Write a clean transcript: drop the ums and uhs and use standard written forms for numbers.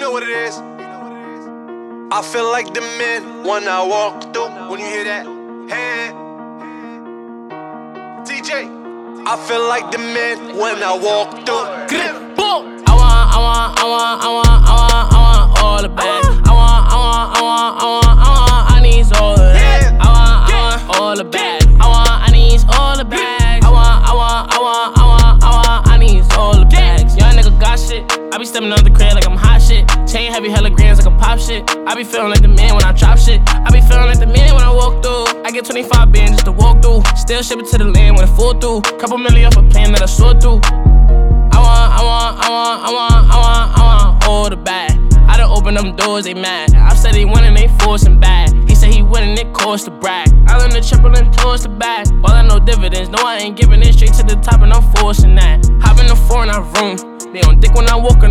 know what it is. I feel like the man when I walk through. When you hear that, hey, TJ. I feel like the man when I walk through. I want all the bag. I need all of that. I want all the bag. I need all the bags. I need all the bags. Young nigga got shit. I be stepping up the crib like I'm hot shit. Chain heavy, hella grams like a pop shit. I be feeling like the man when I drop shit. I be feeling like the man when I walk through. I get 25 bands just to walk through. Still ship it to the land when it fall through. Couple million off a plan that I saw through. I want all the bag. I done open them doors, they mad. I said they winning, they forcing back. He said he winning, it cost to brag. I learned the triple and towards the back. All I know dividends, no I ain't giving it straight to the top and I'm forcing that. Hop in the foreign, I room. They on dick when I walk in